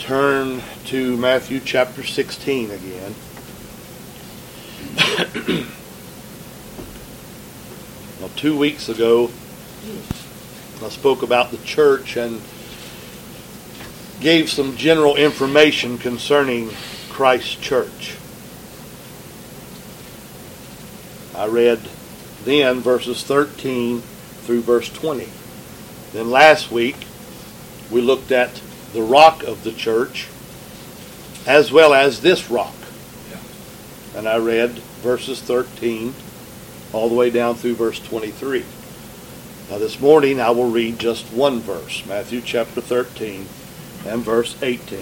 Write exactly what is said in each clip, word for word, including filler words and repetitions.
turn to Matthew chapter sixteen again. Well, two weeks ago, I spoke about the church and gave some general information concerning Christ's church. I read then verses thirteen through verse twenty. Then last week, we looked at the rock of the church as well as this rock. Yeah. And I read verses thirteen all the way down through verse twenty-three. Now this morning I will read just one verse, Matthew chapter thirteen and verse eighteen.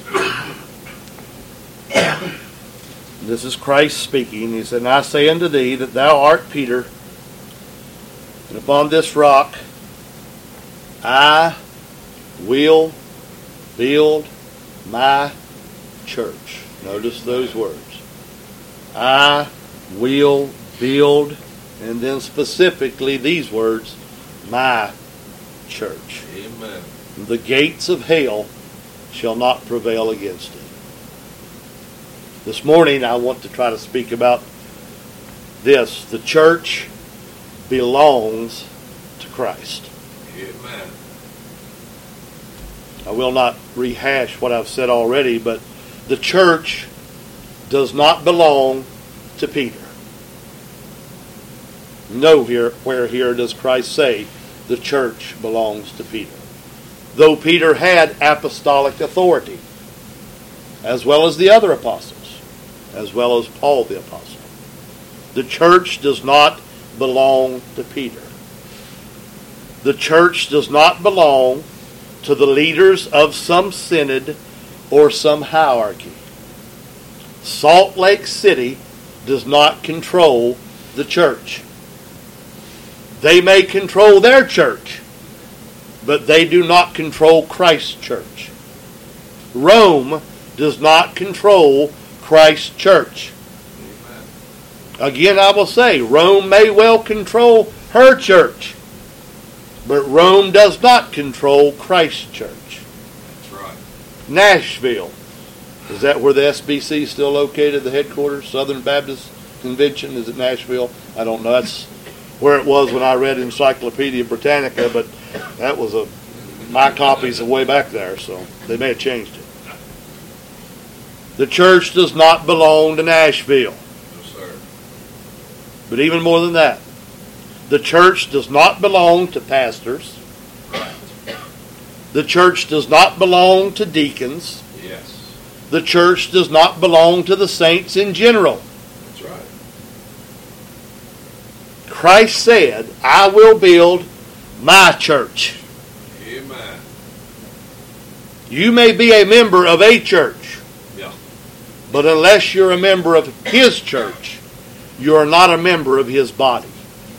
This is Christ speaking. He said, "And I say unto thee that thou art Peter, and upon this rock I will build my church." Notice those words. I will build, and then specifically these words, my church. Amen. The gates of hell shall not prevail against it. This morning I want to try to speak about this. The church belongs to Christ. Amen. I will not rehash what I've said already, but the church does not belong to Peter. Nowhere where here does Christ say the church belongs to Peter. Though Peter had apostolic authority, as well as the other apostles, as well as Paul the apostle. The church does not belong to Peter. The church does not belong to the leaders of some synod or some hierarchy. Salt Lake City does not control the church. They may control their church, but they do not control Christ's church. Rome does not control Christ's church. Amen. Again, I will say, Rome may well control her church, but Rome does not control Christ's church. That's right. Nashville. Is that where the S B C is still located, the headquarters? Southern Baptist Convention? Is it Nashville? I don't know. That's where it was when I read Encyclopedia Britannica, but that was a my copies are way back there, so they may have changed it. The church does not belong to Nashville. No, sir. But even more than that, the church does not belong to pastors. The church does not belong to deacons. Yes. The church does not belong to the saints in general. That's right. Christ said, "I will build my church." Amen. You may be a member of a church, Yeah. but unless you're a member of His church, you are not a member of His body.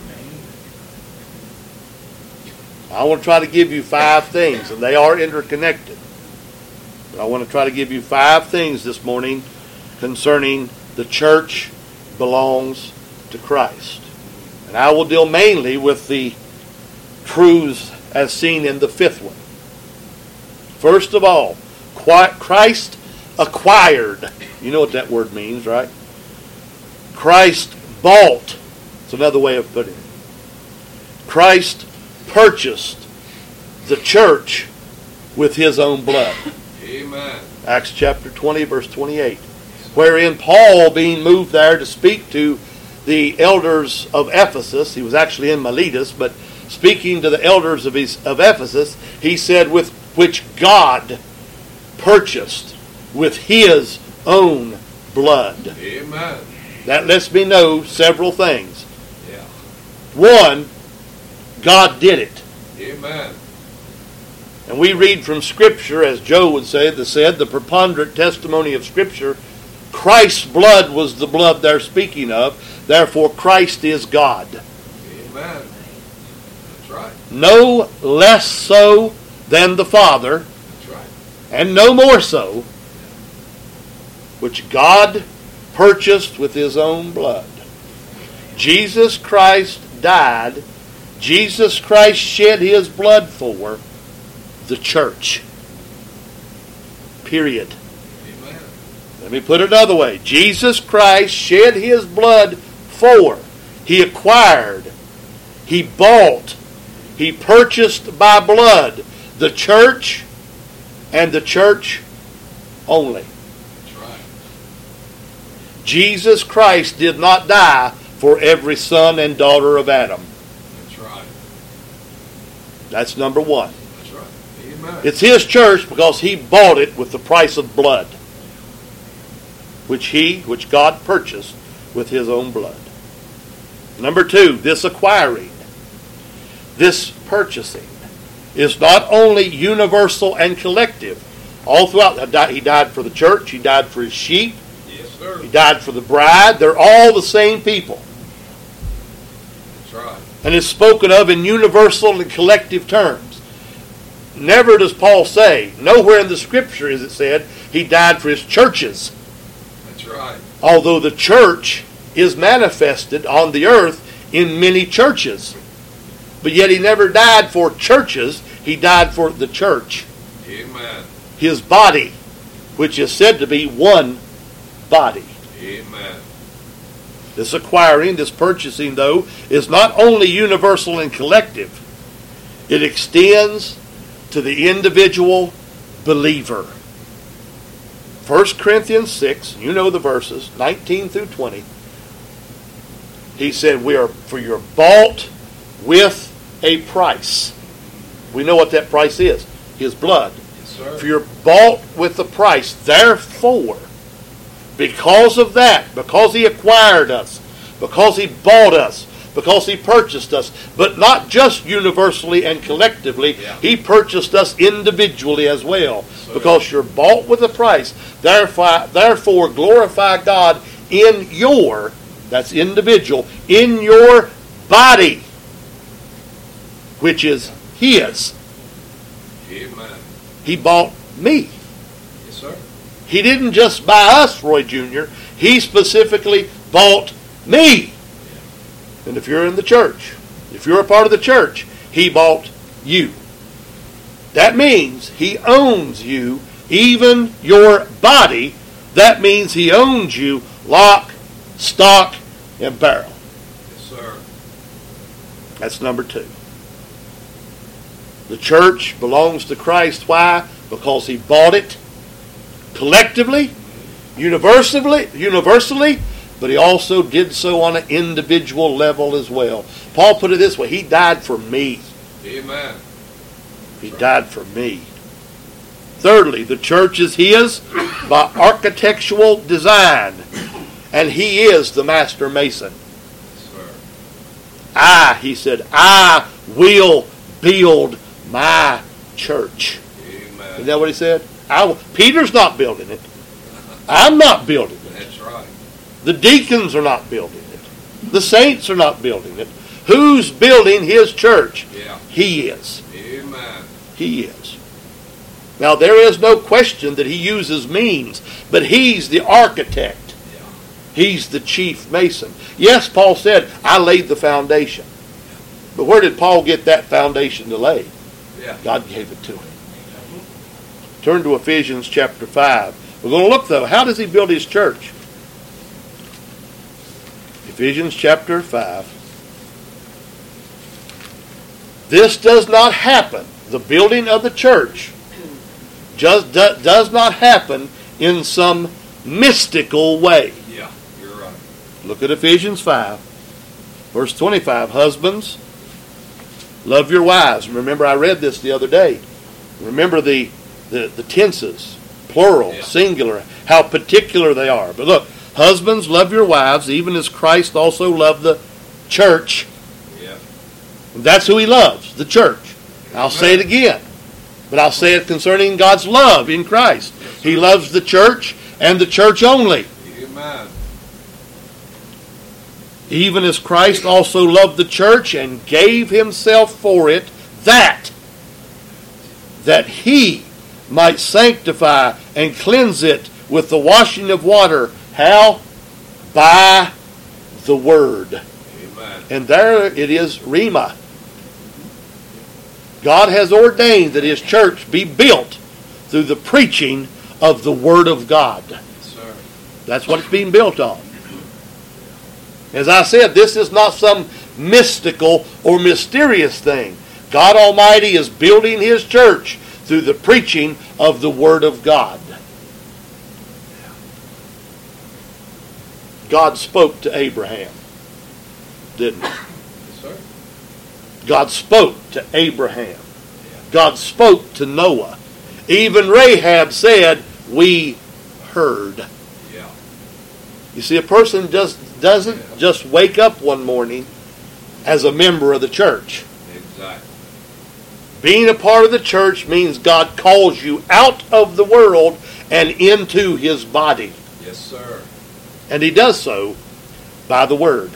I want to try to give you five things, and they are interconnected. But I want to try to give you five things this morning concerning the church belongs to Christ. And I will deal mainly with the truths as seen in the fifth one. First of all, Christ acquired. You know what that word means, right? Christ bought. It's another way of putting it. Christ purchased the church with His own blood. Amen. Acts chapter twenty, verse twenty-eight. Wherein Paul, being moved there to speak to the elders of Ephesus, he was actually in Miletus, but speaking to the elders of, his, of Ephesus, he said, with which God purchased with His own blood. Amen. That lets me know several things. Yeah. One, God did it. Amen. And we read from Scripture, as Joe would say, that said, the preponderant testimony of Scripture, Christ's blood was the blood they're speaking of. Therefore, Christ is God. Amen. That's right. No less so than the Father, That's right. and no more so, which God purchased with His own blood. Jesus Christ died. Jesus Christ shed His blood for the church. period. Amen. Let me put it another way. Jesus Christ shed his blood for, he acquired, he bought, he purchased by blood the church and the church only. That's right. Jesus Christ did not die for every son and daughter of Adam. That's right. That's number one. That's right. Amen. It's his church because he bought it with the price of blood, which he, which God purchased with his own blood. Number two, this acquiring, this purchasing is not only universal and collective. All throughout, he died for the church, he died for his sheep, Yes, sir. he died for the bride. They're all the same people. That's right. And is spoken of in universal and collective terms. Never does Paul say, nowhere in the Scripture is it said, he died for his churches. That's right. Although the church is manifested on the earth in many churches. But yet he never died for churches, he died for the church. Amen. His body, which is said to be one body. Amen. This acquiring, this purchasing, though, is not only universal and collective. It extends to the individual believer. First Corinthians six, you know the verses, nineteen through twenty. He said, we are, for you're bought with a price. We know what that price is. His blood. Yes, sir. For you're bought with a price. Therefore, because of that, because he acquired us, because he bought us, because he purchased us, but not just universally and collectively, Yeah. he purchased us individually as well. Sir. Because you're bought with a price. Therefore, therefore, glorify God in your, that's individual, in your body, which is his. Amen. He bought me. Yes, sir. He didn't just buy us, Roy Junior He specifically bought me. And if you're in the church, if you're a part of the church, he bought you. That means he owns you, even your body. That means he owns you lock, stock, and barrel. Yes, sir. That's number two. The church belongs to Christ. Why? Because he bought it collectively, universally, universally, but he also did so on an individual level as well. Paul put it this way, he died for me. Amen. He died for me. Thirdly, the church is his by architectural design, and he is the master mason. Yes, sir. I, he said, I will build my church. Amen. Isn't that what he said? I will. Peter's not building it. I'm not building it. That's right. The deacons are not building it. The saints are not building it. Who's building his church? Yeah. He is. Amen. He is. Now, there is no question that he uses means, but he's the architect. Yeah. He's the chief mason. Yes, Paul said, I laid the foundation. But where did Paul get that foundation to lay? Yeah. God gave it to him. Turn to Ephesians chapter five. We're going to look, though, how does he build his church? Ephesians chapter five. This does not happen. The building of the church just do, does not happen in some mystical way. Yeah. You're right. Look at Ephesians five, verse twenty-five. Husbands, love your wives. Remember, I read this the other day. Remember the the, the tenses, plural, Yeah. singular, how particular they are. But look, husbands, love your wives, even as Christ also loved the church. Yeah. That's who he loves, the church. I'll say it again, but I'll say it concerning God's love in Christ. He loves the church and the church only. Amen. Even as Christ also loved the church and gave himself for it, that, that he might sanctify and cleanse it with the washing of water. How? By the word. Amen. And there it is, Rhema. God has ordained that his church be built through the preaching of the Word of God. Yes, sir. That's what it's being built on. As I said, this is not some mystical or mysterious thing. God Almighty is building His church through the preaching of the Word of God. God spoke to Abraham, didn't He? Yes, sir. God spoke to Abraham. God spoke to Noah. Even Rahab said, "We heard." Yeah. You see, a person just doesn't just wake up one morning as a member of the church. Exactly. Being a part of the church means God calls you out of the world and into His body. Yes, sir. And He does so by the Word.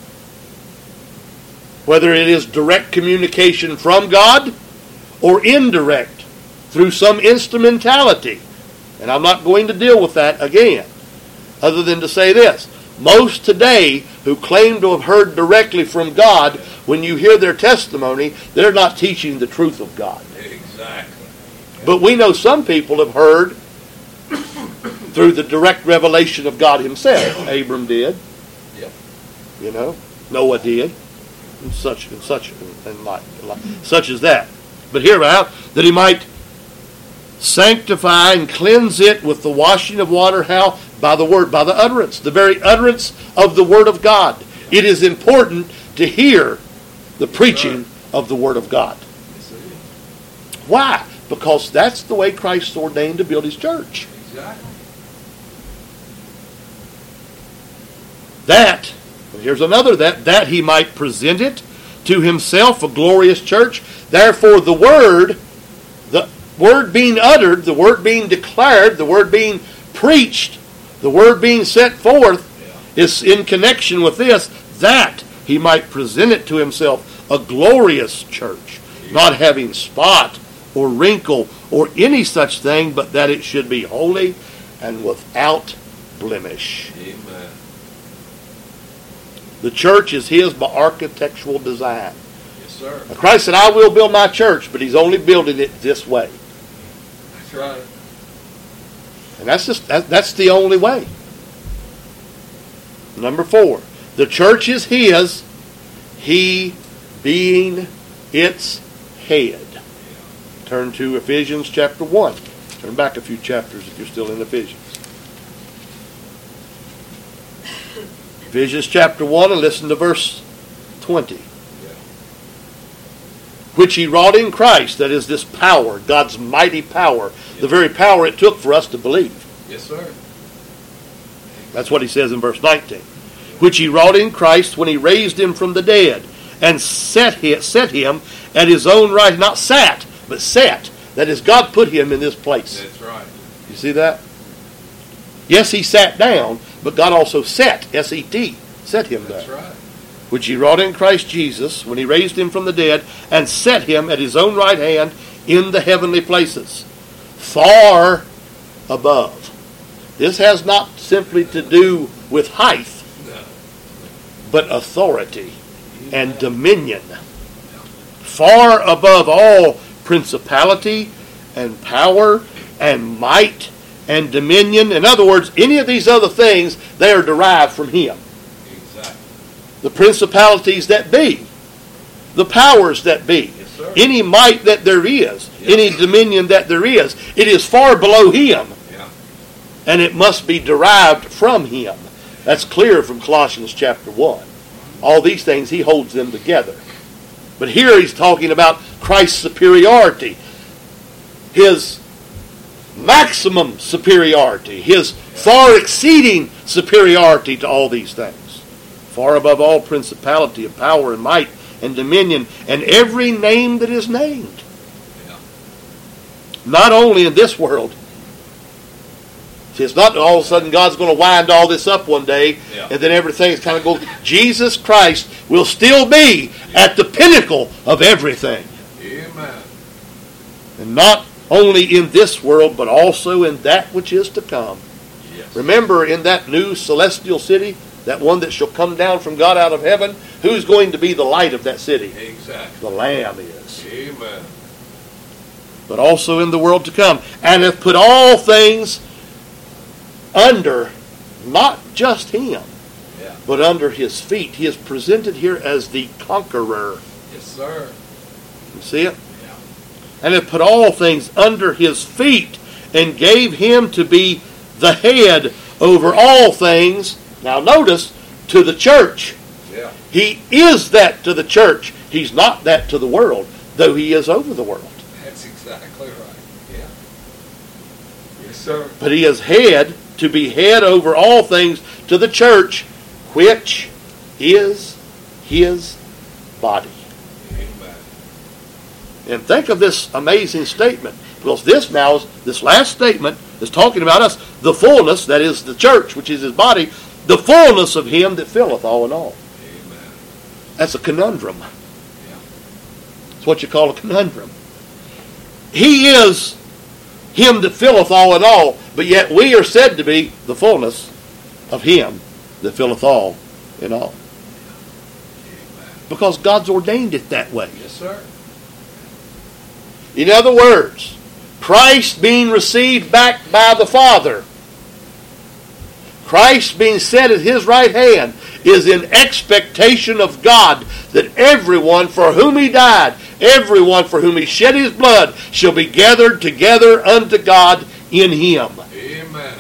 Whether it is direct communication from God or indirect through some instrumentality. And I'm not going to deal with that again, other than to say this. Most today who claim to have heard directly from God, when you hear their testimony, they're not teaching the truth of God. Exactly. But we know some people have heard through the direct revelation of God Himself. Abram did. Yep. You know, Noah did, and such and such and like, like such as that. But hereabout, that He might sanctify and cleanse it with the washing of water. How? By the Word, by the utterance, the very utterance of the Word of God. It is important to hear the preaching of the Word of God. Why? Because that's the way Christ ordained to build His church. Exactly. That, and here's another, that, that He might present it to Himself a glorious church. Therefore the Word, the Word being uttered, the Word being declared, the Word being preached, the Word being set forth, yeah. is in connection with this, that He might present it to Himself a glorious church, yeah. not having spot or wrinkle or any such thing, but that it should be holy and without blemish. Amen. The church is His by architectural design. Yes, sir. Now Christ said, "I will build my church," but He's only building it this way. That's right. And that's just that, that's the only way. Number four, the church is His, He being its head. Turn to Ephesians chapter one. Turn back a few chapters if you're still in Ephesians. Ephesians chapter one, and listen to verse twenty. Yeah. Which He wrought in Christ, that is this power, God's mighty power, yeah. the very power it took for us to believe. Yes, sir. That's what He says in verse nineteen. Which He wrought in Christ when He raised Him from the dead, and set him, set him at His own right, not sat, but set. That is, God put Him in this place. That's right. You see that? Yes, He sat down, but God also set, S E T, set Him there. That's right. Which He wrought in Christ Jesus when He raised Him from the dead, and set Him at His own right hand in the heavenly places, far above. This has not simply to do with height, No. but authority and dominion. Far above all principality and power and might and dominion. In other words, any of these other things, they are derived from Him. Exactly. The principalities that be, the powers that be, Yes, sir. any might that there is, Yes. any dominion that there is, it is far below Him. Yeah. And it must be derived from Him. That's clear from Colossians chapter one. All these things, He holds them together. But here He's talking about Christ's superiority, His maximum superiority, His far exceeding superiority to all these things. Far above all principality and power and might and dominion and every name that is named. Yeah. Not only in this world. See, it's not all of a sudden God's going to wind all this up one day, yeah. and then everything's kind of going. Jesus Christ will still be at the pinnacle of everything. Amen. And not only in this world, but also in that which is to come. Yes. Remember, in that new celestial city, that one that shall come down from God out of heaven, who's going to be the light of that city? Exactly. The Lamb is. Amen. but also in the world to come, and hath put all things under, not just him, Yeah. but under his feet. He is presented here as the conqueror. Yes, sir. You see it? Yeah. And hath put all things under his feet, and gave him to be the head over all things. Now notice, to the church. Yeah. He is that to the church. He's not that to the world, though he is over the world. That's exactly right. Yeah. Yes, sir. But he is head, to be head over all things to the church, which is his body. Amen. And think of this amazing statement. Because this now, is, this last statement is talking about us, the fullness, that is the church, which is his body, the fullness of him that filleth all in all. Amen. That's a conundrum. Yeah. It's what you call a conundrum. He is him that filleth all in all, but yet we are said to be the fullness of him that filleth all in all. Amen. Because God's ordained it that way. Yes, sir. In other words, Christ being received back by the Father, Christ being set at his right hand, is in expectation of God that everyone for whom he died, everyone for whom he shed his blood, shall be gathered together unto God in him. Amen.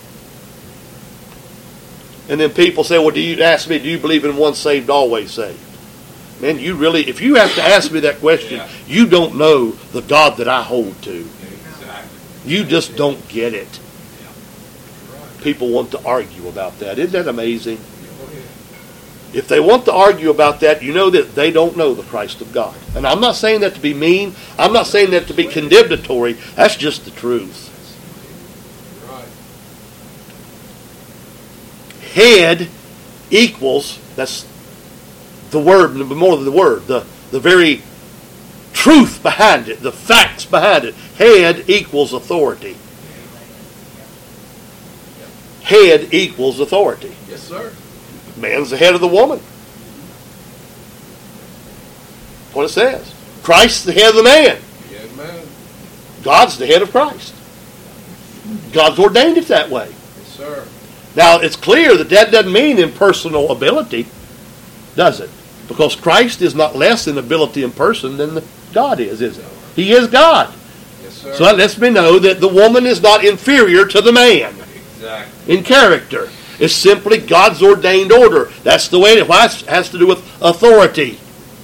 And then people say, well, do you ask me, do you believe in one saved, always saved? Man, you really, if you have to ask me that question, Yeah. you don't know the God that I hold to. Exactly. You just don't get it. Yeah. Right. People want to argue about that. Isn't that amazing? Oh, yeah. If they want to argue about that, you know that they don't know the Christ of God. And I'm not saying that to be mean. I'm not saying that to be condemnatory. That's just the truth. Right. Head equals, that's the word, more than the word, the, the very truth behind it, the facts behind it. Head equals authority. Head equals authority. Yes, sir. Man's the head of the woman. That's what it says. Christ's the head of the man. Amen. God's the head of Christ. God's ordained it that way. Yes, sir. Now, it's clear that that doesn't mean impersonal ability, does it? Because Christ is not less in ability and person than God is, is it? He is God. Yes, sir. So that lets me know that the woman is not inferior to the man Exactly. in character. It's simply God's ordained order. That's the way it has to do with authority.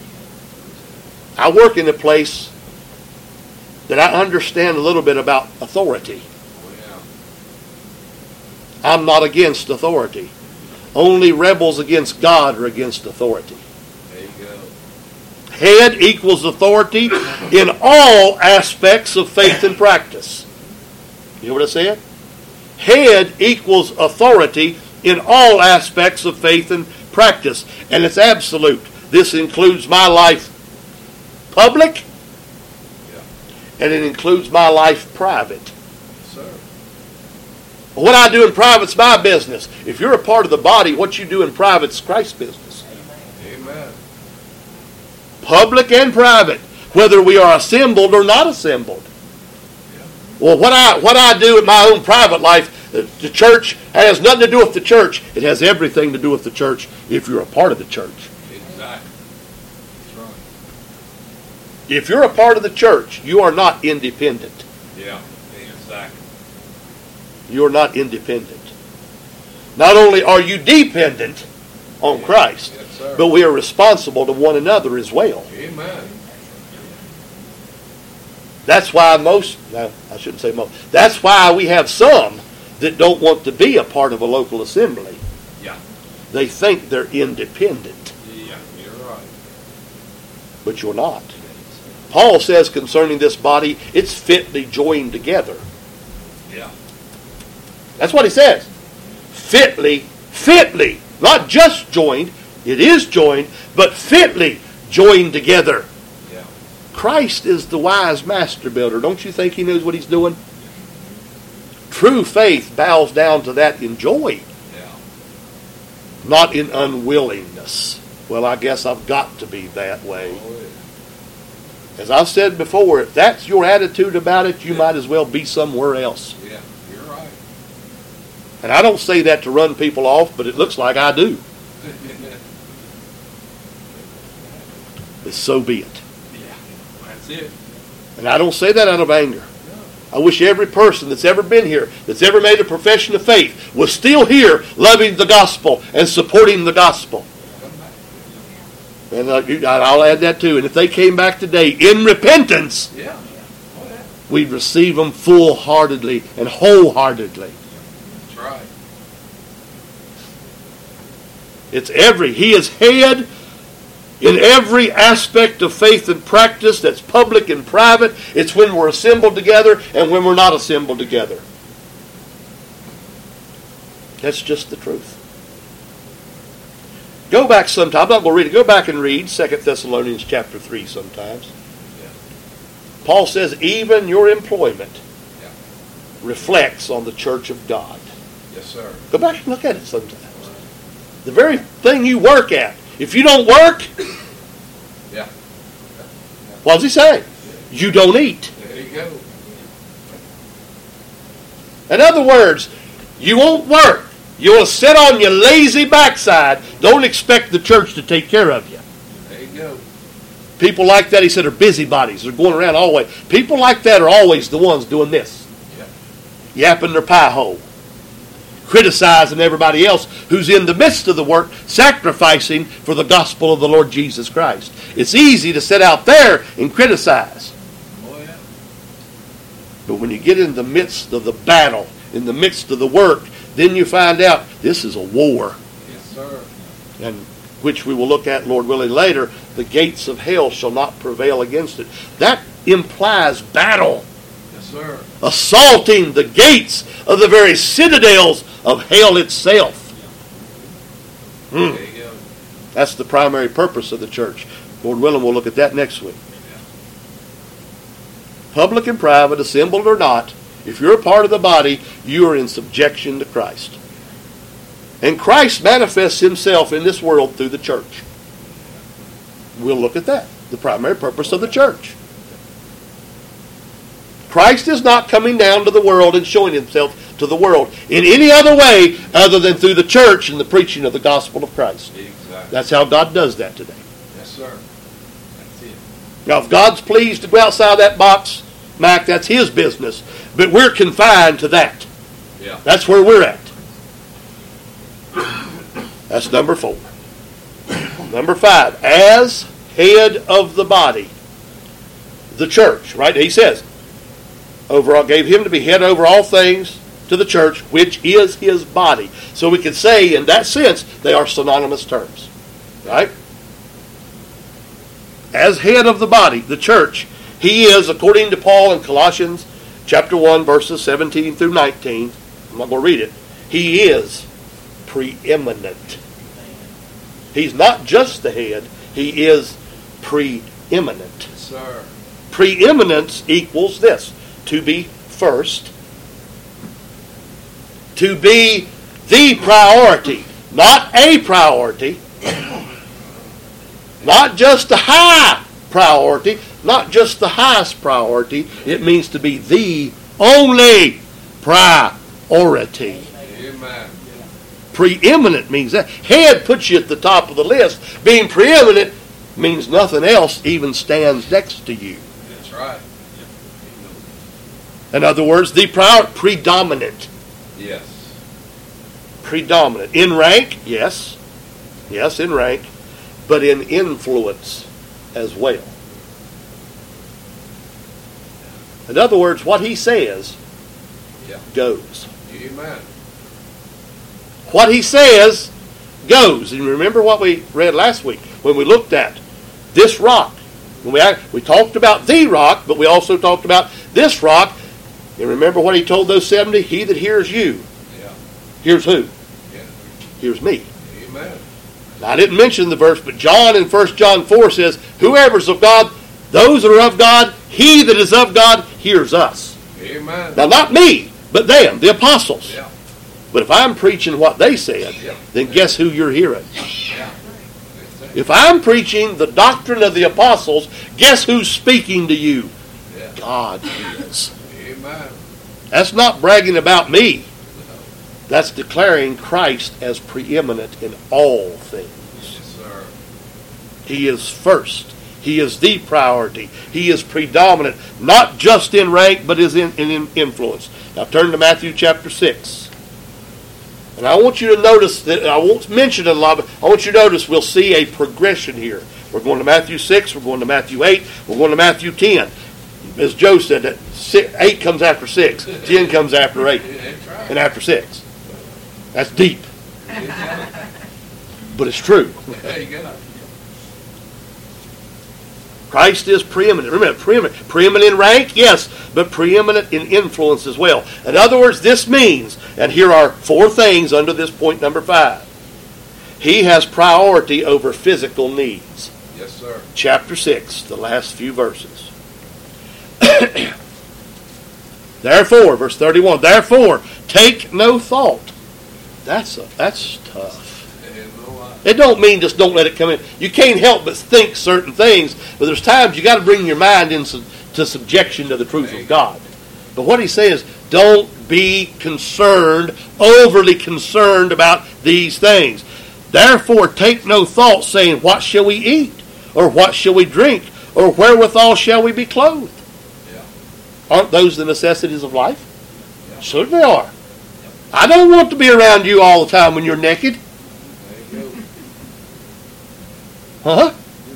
I work in a place that I understand a little bit about authority. Oh, yeah. I'm not against authority. Only rebels against God are against authority. There you go. Head equals authority in all aspects of faith and practice. You know what I said? Head equals authority in all aspects of faith and practice. And it's absolute. This includes my life public, Yeah. and it includes my life private. Yes, sir. What I do in private's my business. If you're a part of the body, what you do in private's Christ's business. Amen. Public and private, whether we are assembled or not assembled. Yeah. Well, what I what I do in my own private life, the, the church has nothing to do with the church. It has everything to do with the church if you're a part of the church. Exactly. That's right. If you're a part of the church, you are not independent. Yeah. Exactly. You are not independent. Not only are you dependent on Christ, Yes, sir. but we are responsible to one another as well. Amen. That's why most, no, I shouldn't say most, that's why we have some that don't want to be a part of a local assembly. Yeah. They think they're independent, Yeah. You're right. but you're not. Paul says concerning this body, it's fitly joined together. Yeah. That's what he says. Fitly, fitly, not just joined, it is joined, but fitly joined together. Yeah. Christ is the wise master builder. Don't you think he knows what he's doing? True faith bows down to that in joy, Yeah. not in unwillingness. Well, I guess I've got to be that way. Oh, yeah. As I've said before, if that's your attitude about it, you might as well be somewhere else. Yeah, you're right. And I don't say that to run people off, but it looks like I do. But so be it. Yeah, that's it. And I don't say that out of anger. I wish every person that's ever been here, that's ever made a profession of faith, was still here loving the gospel and supporting the gospel. And I'll add that too. And if they came back today in repentance, Yeah. we'd receive them full-heartedly and wholeheartedly. That's right. It's every, he is head in every aspect of faith and practice that's public and private. It's when we're assembled together and when we're not assembled together. That's just the truth. Go back sometime. I'm not going to read it. Go back and read Second Thessalonians chapter three sometimes. Yeah. Paul says, even your employment Yeah. reflects on the church of God. Yes, sir. Go back and look at it sometimes. The very thing you work at. If you don't work, Yeah. what does he say? You don't eat. There you go. In other words, you won't work. You'll sit on your lazy backside. Don't expect the church to take care of you. There you go. People like that, he said, are busybodies. They're going around always. People like that are always the ones doing this. Yeah. Yapping their pie hole. Criticizing everybody else who's in the midst of the work, sacrificing for the gospel of the Lord Jesus Christ. It's easy to sit out there and criticize. Oh, yeah. But when you get in the midst of the battle, in the midst of the work, then you find out this is a war. Yes, sir. And which we will look at, Lord willing, later. The gates of hell shall not prevail against it. That implies battle. Yes, sir. Assaulting the gates of the very citadels of hell itself. Hmm. There you go. That's the primary purpose of the church. Lord willing, we'll look at that next week. Public and private, assembled or not, if you're a part of the body, you are in subjection to Christ. And Christ manifests himself in this world through the church. We'll look at that. The primary purpose of the church. Christ is not coming down to the world and showing himself to the world in any other way other than through the church and the preaching of the gospel of Christ. Exactly. That's how God does that today. Yes, sir. That's it. Now, if God's pleased to go outside that box, Mac, that's his business. But we're confined to that. Yeah. That's where we're at. That's number four. Number five, as head of the body, the church, right? He says, overall, gave him to be head over all things to the church, which is his body. So we can say, in that sense, they are synonymous terms, right? As head of the body, the church, he is, according to Paul in Colossians chapter one, verses seventeen through nineteen, I'm not going to read it, he is preeminent. He's not just the head, he is preeminent. Yes, sir. Preeminence equals this: to be first, to be the priority, not a priority, not just a high priority, not just the highest priority. It means to be the only priority. Amen. Preeminent means that. Head puts you at the top of the list. Being preeminent means nothing else even stands next to you. That's right. In other words, the prior, predominant. Yes. Predominant. In rank, yes. Yes, in rank. But in influence as well. In other words, what he says Yeah. goes. Amen. What he says goes. And remember what we read last week when we looked at this rock. When we, we talked about the rock, but we also talked about this rock. And remember what he told those seventy? He that hears you. Yeah. Hears who? Yeah. Hears me. Amen. Now, I didn't mention the verse, but John in First John four says, whoever's of God, those that are of God, he that is of God hears us. Amen. Now, not me, but them, the apostles. Yeah. But if I'm preaching what they said, Yeah. then guess who you're hearing? Yeah. If I'm preaching the doctrine of the apostles, guess who's speaking to you? Yeah. God is. Amen. That's not bragging about me. That's declaring Christ as preeminent in all things. Yes, sir. He is first. He is the priority. He is predominant, not just in rank, but is in, in influence. Now turn to Matthew chapter six. And I want you to notice that, I won't mention it a lot, but I want you to notice we'll see a progression here. We're going to Matthew six, we're going to Matthew eight, we're going to Matthew ten. As Joe said, that six, eight comes after six, ten comes after eight, and after six. That's deep. But it's true. There you go. Christ is preeminent. Remember, preeminent. Preeminent in rank, yes, but preeminent in influence as well. In other words, this means, and here are four things under this point number five. He has priority over physical needs. Yes, sir. Chapter six, the last few verses. Therefore, verse thirty-one, therefore, take no thought. That's a, that's tough. It don't mean just don't let it come in. You can't help but think certain things, but there's times you got to bring your mind into to subjection to the truth of God. But what he's saying is, don't be concerned, overly concerned about these things. Therefore, take no thought, saying, what shall we eat? Or what shall we drink? Or wherewithal shall we be clothed? Yeah. Aren't those the necessities of life? Yeah. Certainly are. Yeah. I don't want to be around you all the time when you're naked. There you go. Huh?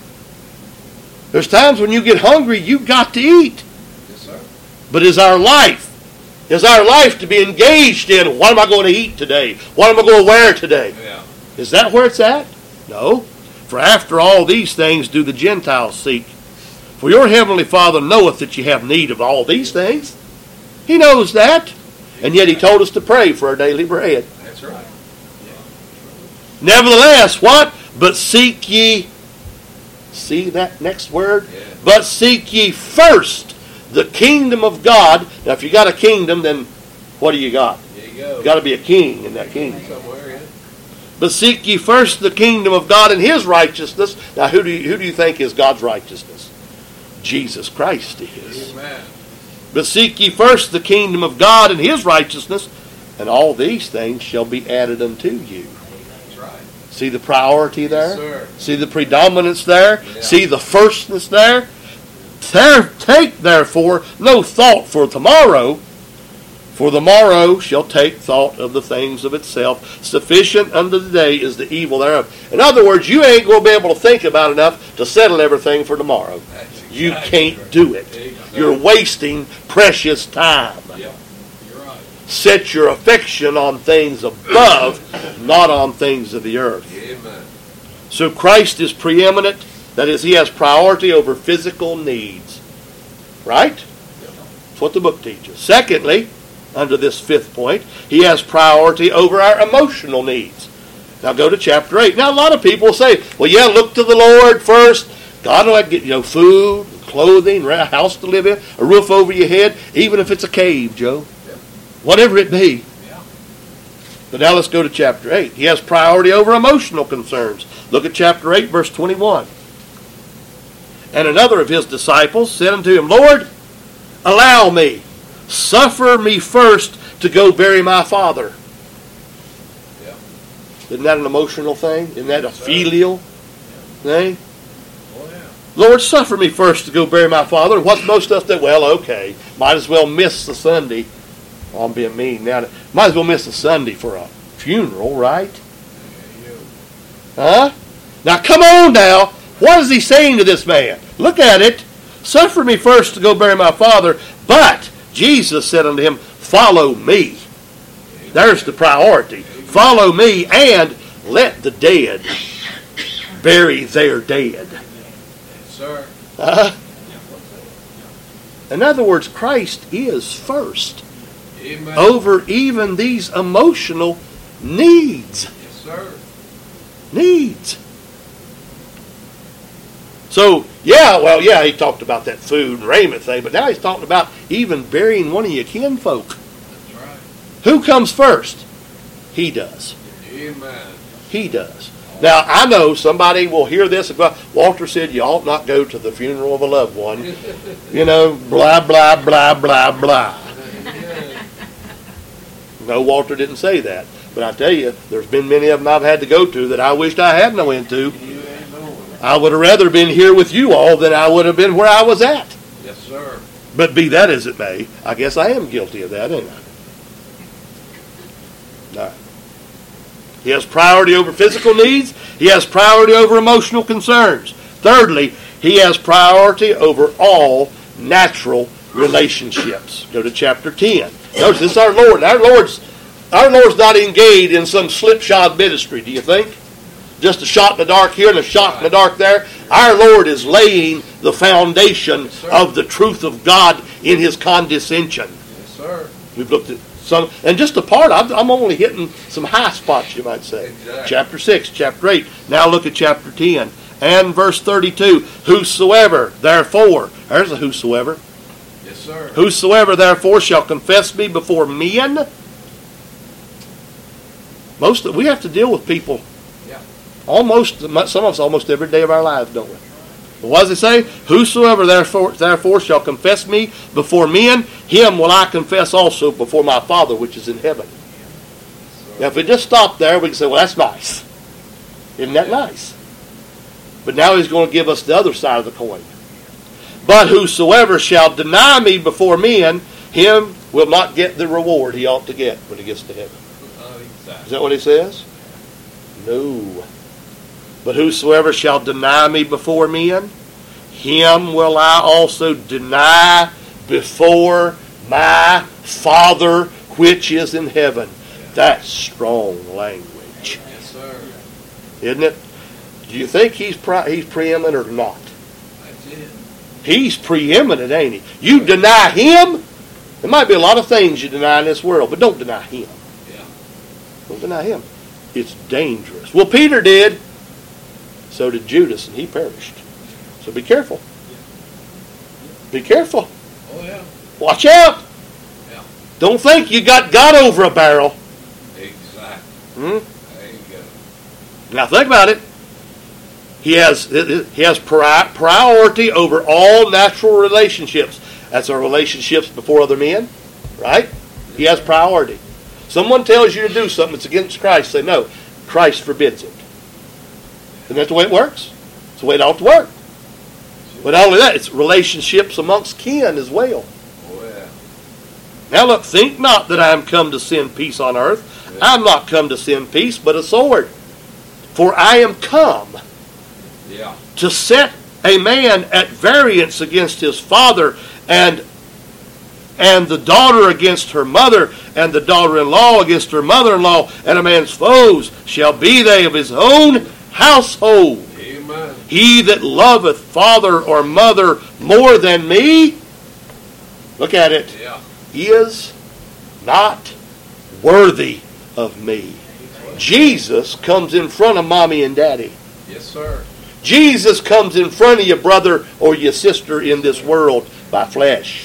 There's times when you get hungry, you've got to eat. Yes, sir. But is our life, is our life to be engaged in, what am I going to eat today? What am I going to wear today? Yeah. Is that where it's at? No. For after all these things do the Gentiles seek. For your heavenly Father knoweth that you have need of all these things. He knows that. And yet he told us to pray for our daily bread. That's right. Yeah. Nevertheless, what? But seek ye, see that next word? Yeah. But seek ye first the kingdom of God. Now, if you got a kingdom, then what do you got? There you go. You got to be a king in that kingdom. Somewhere, yeah. But seek ye first the kingdom of God and His righteousness. Now, who do you, who do you think is God's righteousness? Jesus Christ is. Amen. But seek ye first the kingdom of God and His righteousness, and all these things shall be added unto you. That's right. See the priority there? Yes, sir. See the predominance there? Yeah. See the firstness there? There? Take therefore no thought for tomorrow, for the morrow shall take thought of the things of itself. Sufficient unto the day is the evil thereof. In other words, you ain't going to be able to think about enough to settle everything for tomorrow. That's exactly You can't do it. Exactly. You're wasting precious time. Yeah. You're right. Set your affection on things above, not on things of the earth. Amen. So Christ is preeminent. That is, He has priority over physical needs. Right? That's what the book teaches. Secondly, under this fifth point, He has priority over our emotional needs. Now go to chapter eight. Now a lot of people say, well, yeah, look to the Lord first. God will get, you know, food, clothing, a house to live in, a roof over your head, even if it's a cave, Joe. Yeah. Whatever it be. Yeah. But now let's go to chapter eight. He has priority over emotional concerns. Look at chapter eight, verse twenty-one. And another of His disciples said unto Him, Lord, allow me, suffer me first to go bury my father. Yeah. Isn't that an emotional thing? Isn't that a Yes, sir. filial thing? Oh, yeah. Lord, suffer me first to go bury my father. What's most of that? Well, okay. Might as well miss the Sunday. Oh, I'm being mean now. Might as well miss the Sunday for a funeral, right? There you go. Huh? Now, come on now. What is He saying to this man? Look at it. Suffer me first to go bury my father. But Jesus said unto him, follow me. There's the priority. Follow me and let the dead bury their dead. Yes, sir. Uh, in other words, Christ is first Amen. over even these emotional needs. Yes, sir. Needs. So, yeah, well, yeah, He talked about that food and raiment thing, but now He's talking about even burying one of your kinfolk. That's right. Who comes first? He does. Amen. He does. Now, I know somebody will hear this and go, Walter said you ought not go to the funeral of a loved one. You know, blah, blah, blah, blah, blah. No, Walter didn't say that. But I tell you, there's been many of them I've had to go to that I wished I hadn't went to. I would have rather been here with you all than I would have been where I was at. Yes, sir. But be that as it may, I guess I am guilty of that, ain't I? All right. He has priority over physical needs. He has priority over emotional concerns. Thirdly, he has priority over all natural relationships. Go to chapter ten. Notice this is our Lord. Our Lord's, our Lord's not engaged in some slipshod ministry, do you think? Just a shot in the dark here and a shot in the dark there. Our Lord is laying the foundation yes, of the truth of God in His condescension. Yes, sir. We've looked at some, and just a part, I'm, I'm only hitting some high spots, you might say. Exactly. Chapter six, chapter eight. Now look at chapter ten and verse thirty-two. Whosoever, therefore, there's a whosoever. Yes, sir. Whosoever, therefore, shall confess me before men. Most of, we have to deal with people. Yeah. Almost, some of us almost every day of our lives, don't we? But what does it say? Whosoever therefore, therefore shall confess me before men, him will I confess also before my Father which is in heaven. Yes, Now if we just stop there, we can say, well, that's nice. Isn't that nice? But now he's going to give us the other side of the coin. But whosoever shall deny me before men, him will not get the reward he ought to get when he gets to heaven. Uh, exactly. Is that what he says? No. But whosoever shall deny me before men, him will I also deny before my Father which is in heaven. That's strong language. Yes, sir. Isn't it? Do you think he's pre- he's preeminent or not? That's it. He's preeminent, ain't he? You deny him, there might be a lot of things you deny in this world, but don't deny him. Yeah. Don't deny him. It's dangerous. Well, Peter did. So did Judas, and he perished. So be careful. Be careful. Oh, yeah. Watch out. Yeah. Don't think you got God over a barrel. Exactly. Hmm? There you go. Now think about it. He has he has priority over all natural relationships. That's our relationships before other men, right? He has priority. Someone tells you to do something that's against Christ, say no. Christ forbids it. Isn't that the way it works? It's the way it ought to work. But not only that, it's relationships amongst kin as well. Oh, yeah. Now look, think not that I am come to send peace on earth. Yeah. I am not come to send peace, but a sword. For I am come Yeah. to set a man at variance against his father, and and the daughter against her mother, and the daughter-in-law against her mother-in-law, and a man's foes shall be they of his own household. Amen. He that loveth father or mother more than me, look at it, Yeah. is not worthy of me. Jesus comes in front of mommy and daddy. Yes, sir. Jesus comes in front of your brother or your sister in this world by flesh.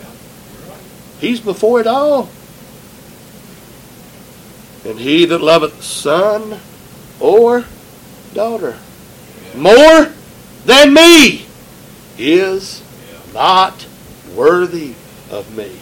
He's before it all. And he that loveth son or daughter more than me is not worthy of me.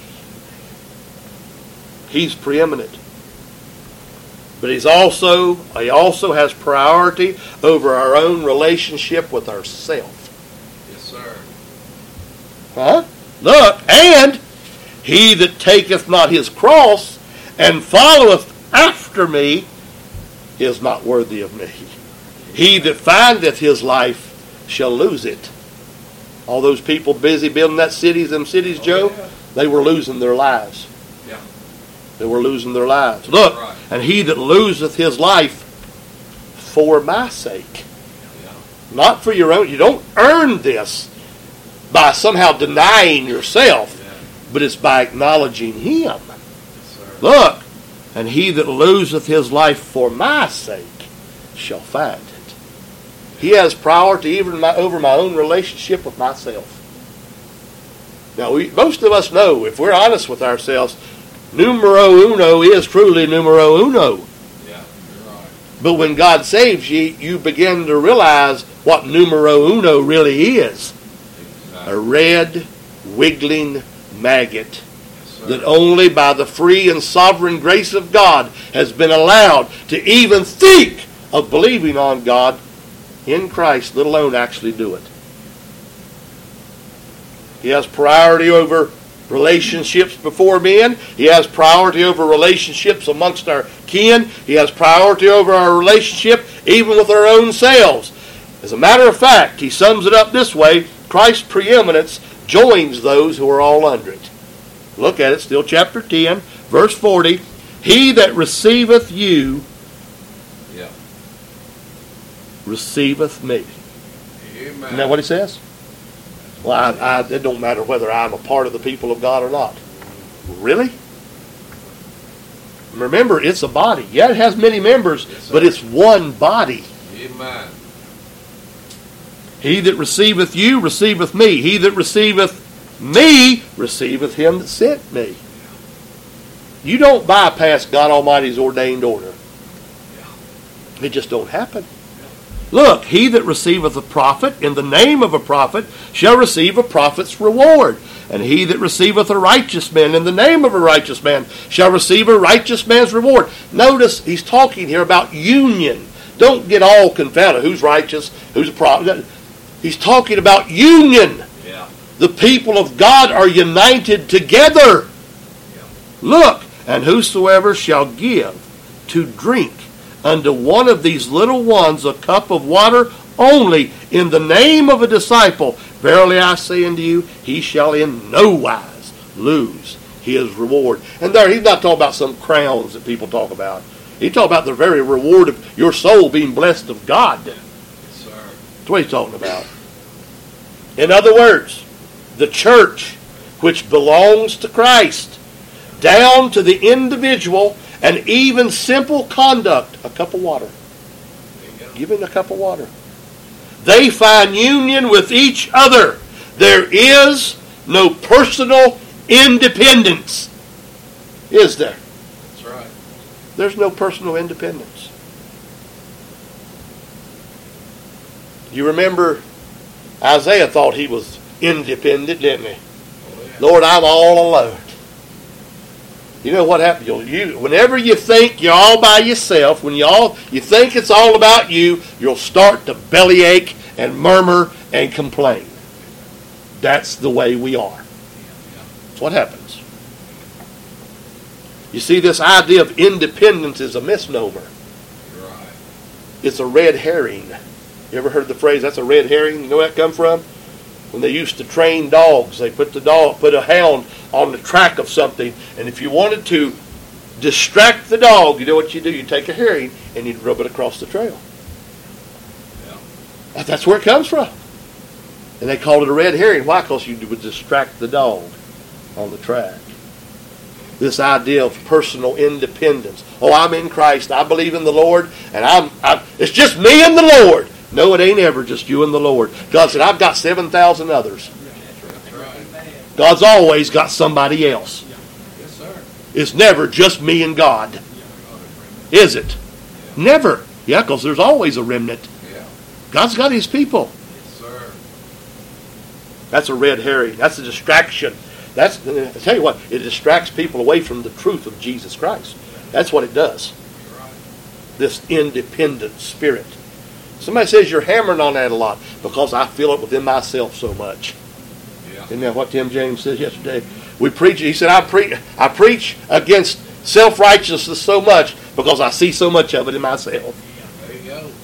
He's preeminent. But he's also, he also has priority over our own relationship with ourselves. Yes, sir. Huh? Look, and he that taketh not his cross and followeth after me is not worthy of me. He that findeth his life shall lose it. All those people busy building that cities, them cities, Joe, Oh, yeah. they were losing their lives. Yeah. They were losing their lives. Look, Right. and he that loseth his life for my sake. Yeah. Not for your own. You don't earn this by somehow denying yourself, Yeah. but it's by acknowledging him. Yes, sir. Look, and he that loseth his life for my sake shall find it. He has priority even my, over my own relationship with myself. Now, we, most of us know, if we're honest with ourselves, numero uno is truly numero uno. Yeah, you're right. But when God saves you, you begin to realize what numero uno really is. A red, wiggling maggot that only by the free and sovereign grace of God has been allowed to even think of believing on God in Christ, let alone actually do it. He has priority over relationships before men. He has priority over relationships amongst our kin. He has priority over our relationship even with our own selves. As a matter of fact, he sums it up this way: Christ's preeminence joins those who are all under it. Look at it, still chapter ten, verse forty. He that receiveth you yeah. receiveth me. Amen. Isn't that what he says? Well, I, I, it don't matter whether I'm a part of the people of God or not. Really? Remember, it's a body. Yeah, it has many members, yes, but it's one body. Amen. He that receiveth you receiveth me. He that receiveth me receiveth him that sent me. You don't bypass God Almighty's ordained order. It just don't happen. Look, he that receiveth a prophet in the name of a prophet shall receive a prophet's reward. And he that receiveth a righteous man in the name of a righteous man shall receive a righteous man's reward. Notice he's talking here about union. Don't get all confounded. Who's righteous? Who's a prophet? He's talking about union. Yeah. The people of God are united together. Yeah. Look, and whosoever shall give to drink unto one of these little ones a cup of water only in the name of a disciple, verily I say unto you, he shall in no wise lose his reward. And there, he's not talking about some crowns that people talk about. He's talking about the very reward of your soul being blessed of God. Yes, sir. That's what he's talking about. In other words, the church, which belongs to Christ, down to the individual, and even simple conduct, a cup of water. Give him a cup of water. They find union with each other. There is no personal independence. Is there? That's right. There's no personal independence. You remember Isaiah thought he was independent, didn't he? Oh, yeah. Lord, I'm all alone. You know what happens? You'll, you, whenever you think you're all by yourself, when you all you think it's all about you, you'll start to bellyache and murmur and complain. That's the way we are. That's what happens. You see, this idea of independence is a misnomer. Right. It's a red herring. You ever heard the phrase, that's a red herring? You know where that come from? When they used to train dogs, they put the dog, put a hound on the track of something, and if you wanted to distract the dog, you know what you do? You take a herring and you rub it across the trail. Yeah. That's where it comes from. And they called it a red herring. Why? Because you would distract the dog on the track. This idea of personal independence. Oh, I'm in Christ. I believe in the Lord, and I'm, I'm it's just me and the Lord. No, it ain't ever just you and the Lord. God said, I've got seven thousand others. That's right. God's always got somebody else. Yes, sir. It's never just me and God. Is it? Never. Yeah, because there's always a remnant. Yeah. God's got his people. Yes, sir. That's a red herring. That's a distraction. That's, I tell you what, it distracts people away from the truth of Jesus Christ. That's what it does. Right. This independent spirit. Somebody says you're hammering on that a lot because I feel it within myself so much. Yeah. Isn't that what Tim James said yesterday? We preach. He said, I preach. I preach against self-righteousness so much because I see so much of it in myself. Yeah. There you go.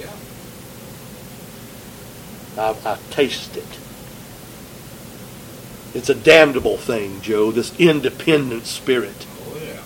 Yeah. I've, I've tasted it. It's a damnable thing, Joe. This independent spirit. Oh yeah.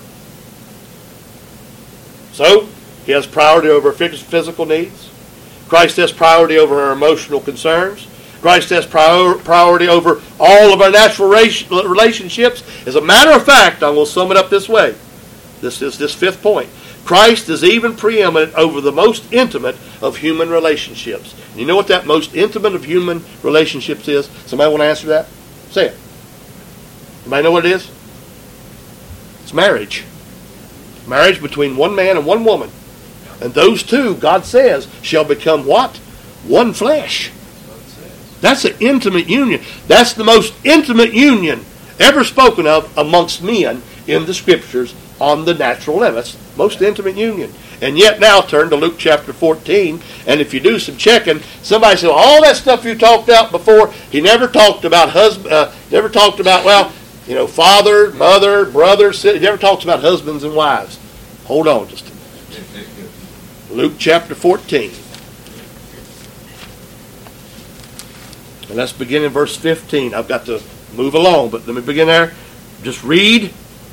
So he has priority over physical needs. Christ has priority over our emotional concerns. Christ has prior, priority over all of our natural relationships. As a matter of fact, I will sum it up this way. This is this fifth point. Christ is even preeminent over the most intimate of human relationships. And you know what that most intimate of human relationships is? Somebody want to answer that? Say it. Anybody know what it is? It's marriage. Marriage between one man and one woman. And those two, God says, shall become what? One flesh. That's an intimate union. That's the most intimate union ever spoken of amongst men in the Scriptures on the natural level. That's the most intimate union. And yet now turn to Luke chapter fourteen, and if you do some checking, somebody says, all that stuff you talked about before, he never talked about husband, uh, never talked about, well, you know, father, mother, brother, sister. He never talks about husbands and wives. Hold on just a minute. Luke chapter fourteen. And let's begin in verse fifteen. I've got to move along, but let me begin there. Just read.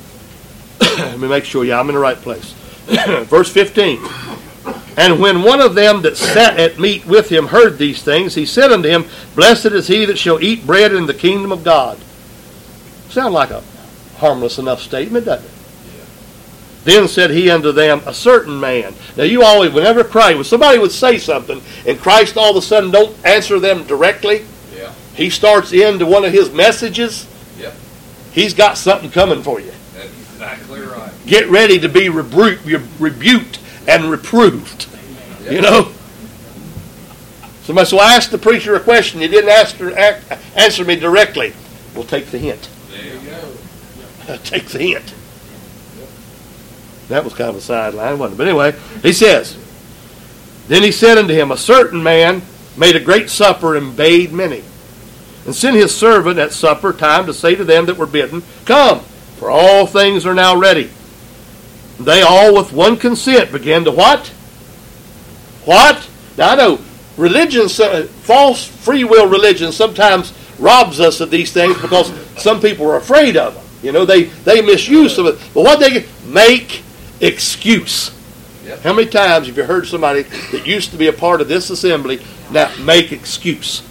Let me make sure, yeah, I'm in the right place. Verse fifteen. And when one of them that sat at meat with him heard these things, he said unto him, Blessed is he that shall eat bread in the kingdom of God. Sound like a harmless enough statement, doesn't it? Yeah. Then said he unto them, a certain man. Now you always, whenever Christ, when somebody would say something, and Christ all of a sudden don't answer them directly, yeah. He starts into one of his messages, yeah. He's got something coming for you. That's exactly right. Get ready to be rebu- rebuked and reproved. Yep. You know? Somebody said, well, I asked the preacher a question. You didn't ask her, answer me directly. Well, take the hint. There you go. Take the hint. That was kind of a sideline, wasn't it? But anyway, he says, Then he said unto him, A certain man made a great supper and bade many, and sent his servant at supper time to say to them that were bidden, Come, for all things are now ready. They all with one consent began to what? What? Now I know religion, false free will religion sometimes robs us of these things because some people are afraid of them. You know, they, they misuse of it. But what they get, make excuse. Yep. How many times have you heard somebody that used to be a part of this assembly now make excuse?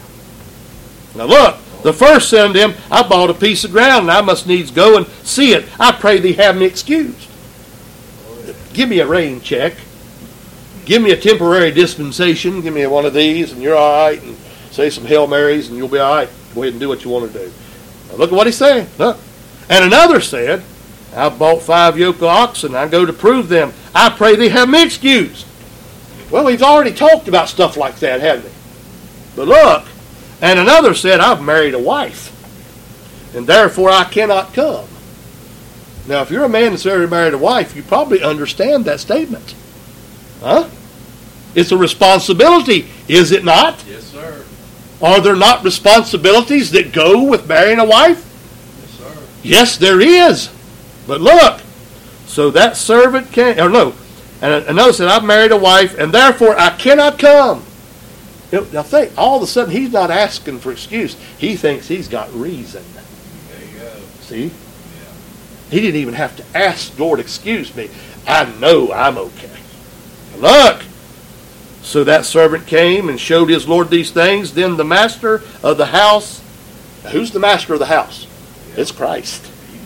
Now look, the first said unto him, I bought a piece of ground and I must needs go and see it. I pray thee have me excused. Give me a rain check. Give me a temporary dispensation. Give me one of these and you're all right. And say some Hail Marys and you'll be all right. Go ahead and do what you want to do. Now look at what he's saying. Look. And another said, I bought five yoke of oxen. I go to prove them. I pray thee have me excused. Well, we've already talked about stuff like that, haven't we? But look. And another said, I've married a wife, and therefore I cannot come. Now, if you're a man that's already married a wife, you probably understand that statement. Huh? It's a responsibility, is it not? Yes, sir. Are there not responsibilities that go with marrying a wife? Yes, sir. Yes, there is. But look, so that servant came, or no, and another said, I've married a wife, and therefore I cannot come. Now think, all of a sudden he's not asking for excuse. He thinks he's got reason. There you go. See? Yeah. He didn't even have to ask, Lord, excuse me. I know I'm okay. Look. So that servant came and showed his Lord these things. Then the master of the house, now who's the master of the house? Yeah. It's Christ.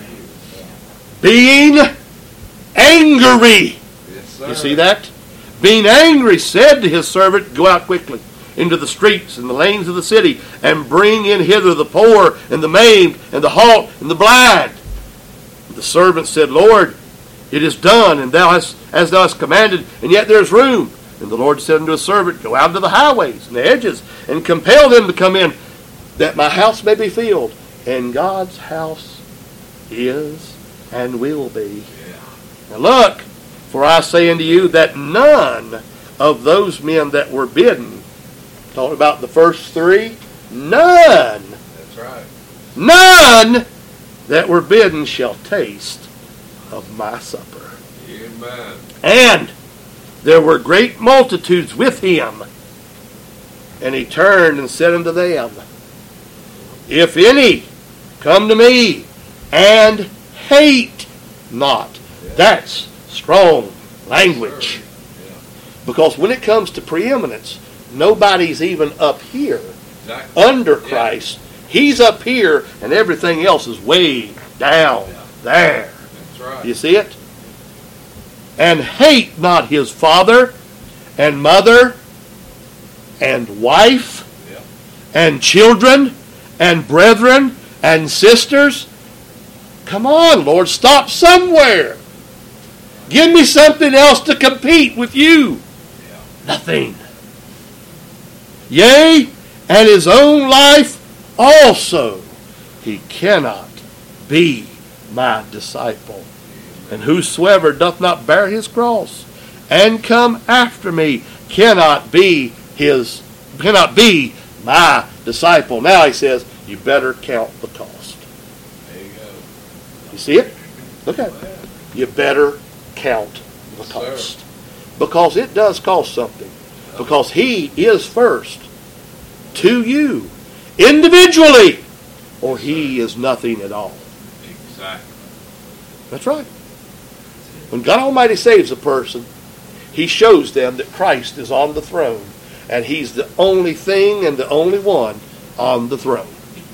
Being angry. Yes, sir. You see that? Being angry, said to his servant, Go out quickly into the streets and the lanes of the city, and bring in hither the poor, and the maimed, and the halt, and the blind. The servant said, Lord, it is done, and thou hast, as thou hast commanded, and yet there is room. And the Lord said unto his servant, Go out into the highways and the hedges, and compel them to come in, that my house may be filled. And God's house is and will be. Yeah. Now look, for I say unto you that none of those men that were bidden, talking about the first three, none, that's right, none that were bidden shall taste of my supper. Amen. And there were great multitudes with him. And he turned and said unto them, If any come to me and hate not. Yeah. That's strong language. Yeah. Because when it comes to preeminence, nobody's even up here exactly. under Christ. Yeah. He's up here and everything else is way down yeah. there. That's right. You see it? And hate not his father and mother and wife yeah. and children and brethren and sisters. Come on, Lord, stop somewhere. Give me something else to compete with you. Yeah. Nothing. Yea, and his own life also, he cannot be my disciple. And whosoever doth not bear his cross and come after me cannot be his cannot be my disciple. Now he says, you better count the cost. There you go. You see it? Look at it. You better count the Yes, cost. Because it does cost something. Because he is first to you individually, or he is nothing at all. Exactly. That's right. When God Almighty saves a person, he shows them that Christ is on the throne, and he's the only thing and the only one on the throne.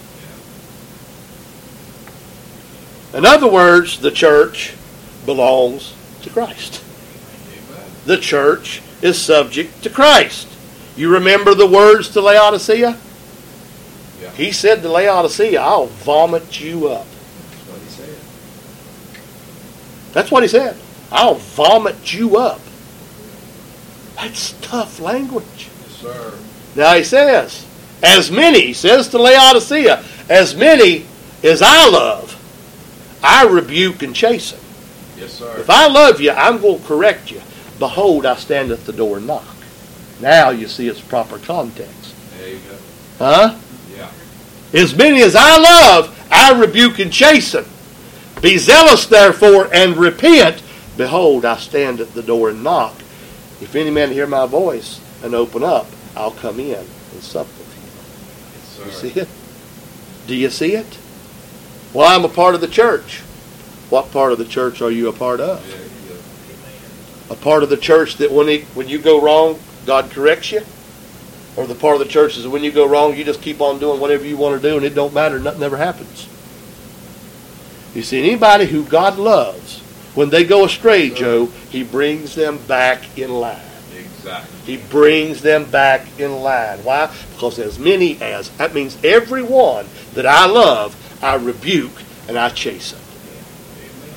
In other words, the church belongs to Christ. Amen. The church is subject to Christ. You remember the words to Laodicea? Yeah. He said to Laodicea, I'll vomit you up. That's what he said. That's what he said. I'll vomit you up. That's tough language. Yes, sir. Now he says, as many, he says to Laodicea, as many as I love, I rebuke and chasten. Yes, sir. If I love you, I'm going to correct you. Behold, I stand at the door and knock. Now you see its proper context. There you go. Huh? Yeah. As many as I love, I rebuke and chasten. Be zealous, therefore, and repent. Behold, I stand at the door and knock. If any man hear my voice and open up, I'll come in and sup with Yes, you. sir. You see it? Do you see it? Well, I'm a part of the church. What part of the church are you a part of? Yeah, yeah. A part of the church that when, he, when you go wrong, God corrects you? Or the part of the church is that when you go wrong, you just keep on doing whatever you want to do and it don't matter, nothing ever happens? You see, anybody who God loves, when they go astray, Joe, he brings them back in line. Exactly. He brings them back in line. Why? Because as many as, that means every one that I love, I rebuke and I chasten. Amen.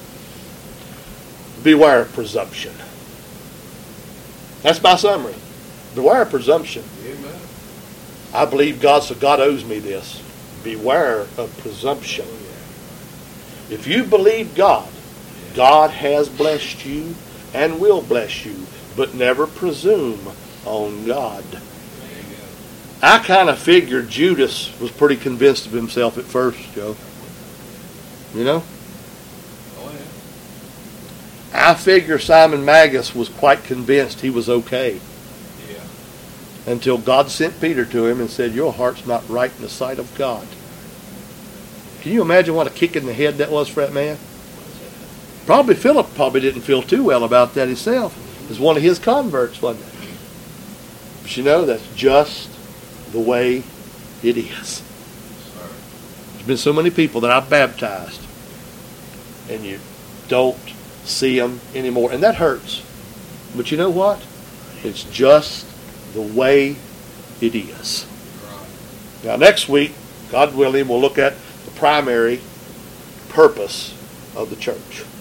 Beware of presumption. That's my summary. Beware of presumption. Amen. I believe God, so God owes me this. Beware of presumption. Oh, yeah. If you believe God, God has blessed you and will bless you, but never presume on God. There you go. I kind of figured Judas was pretty convinced of himself at first, Joe. You know? Oh, yeah. I figure Simon Magus was quite convinced he was okay Yeah. until God sent Peter to him and said, your heart's not right in the sight of God. Can you imagine what a kick in the head that was for that man? Probably Philip probably didn't feel too well about that himself. It was one of his converts, wasn't it? But you know, that's just the way it is. Sir. There's been so many people that I've baptized, and you don't see them anymore. And that hurts. But you know what? It's just the way it is. Right. Now, next week, God willing, we'll look at the primary purpose of the church.